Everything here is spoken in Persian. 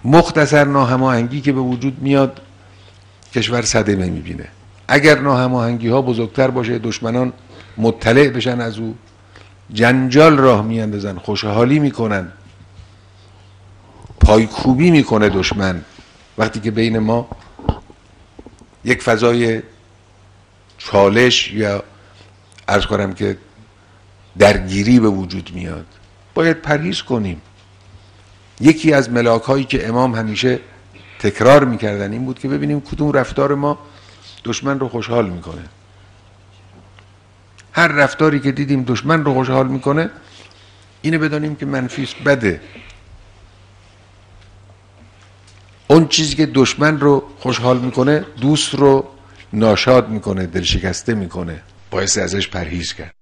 مختصر ناهماهنگی که به وجود میاد کشور صدمه میبینه. اگر ناهماهنگی ها بزرگتر باشه، دشمنان مطلع بشن از او، جنجال راه میاندازن، خوشحالی میکنن، پایکوبی میکنه دشمن وقتی که بین ما یک فضای چالش یا عرض کنم که درگیری به وجود میاد، باید پرهیز کنیم. یکی از ملاک هایی که امام همیشه تکرار میکردن این بود که ببینیم کدوم رفتار ما دشمن رو خوشحال میکنه. هر رفتاری که دیدیم دشمن رو خوشحال میکنه اینه بدانیم که منفیس، بده. اون چیزی که دشمن رو خوشحال میکنه دوست رو ناشاد میکنه، دلشکسته میکنه، باعث ازش پرهیز کرد.